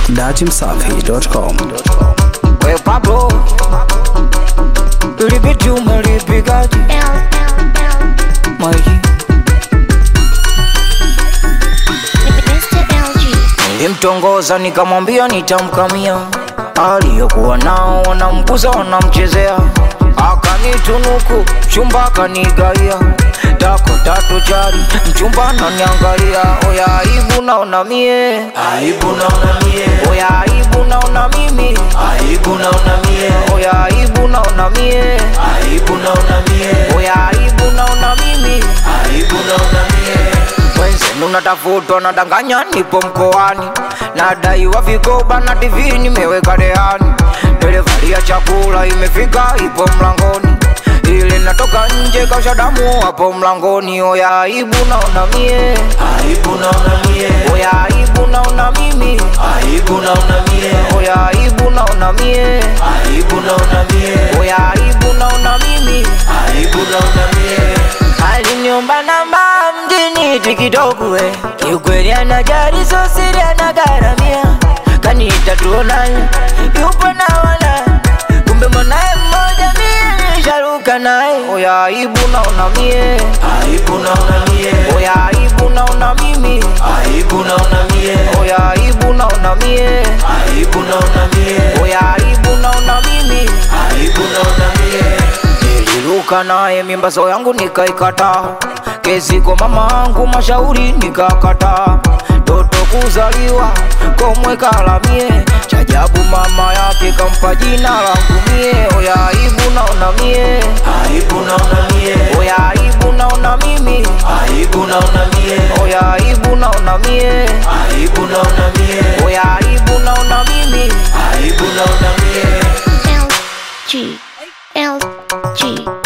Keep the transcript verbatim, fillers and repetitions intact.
datimsafi dot com. We Pablo, libitu melipigaji Maji nilimtongoza nikamwambia nitamkamia, aliyokuwa nao wanamkuza wanamchezea, akanitunuku mchumba akanigaia, tako tatu jari mchumba ananiangalia. Oya aibu naona mie, aibu naona mie, oya aibu naona mimi, aibu naona mie, oya aibu naona mie, aibu naona mie, oya aibu naona mimi, aibu naona mie. Wenzenu natafutwa nadanganya nipo mkoani, nadaiwa vikoba na T V nimeweka rehani, delivery ya chakula imefika ipo mlangoni, ile natoka nje kausha damu hapo mlangoni. Oya aibu naona mie, aibu naona mie, oya aibu naona mimi, aibu naona mie, oya aibu naona mie, aibu naona mie, oya aibu naona mimi, aibu naona mie. aliniomba namba mjini TikTok we, kiukweli anajali so siri anagaramia, kaniita tuonane yupo na wana, kumbe mwanae mmoja mie nisharuka nae. Oya aibu naona mie, aibu naona mie, oya aibu naona mimi, aibu naona mie, oya aibu naona mie, aibu naona mie, oya aibu naona mimi, aibu naona mie. niliruka naye mimba so yangu nikaikata, kesi kwa mama angu mashauri nikakata, toto kuzaliwa komwe kalamie, chajabu mama yake kampa jina langu mie. Oya aibu naona mie, aibu naona mie, oya aibu naona mimi, aibu naona mie, oya aibu naona mie, aibu naona mie, oya aibu naona mimi, aibu naona mie. L G L G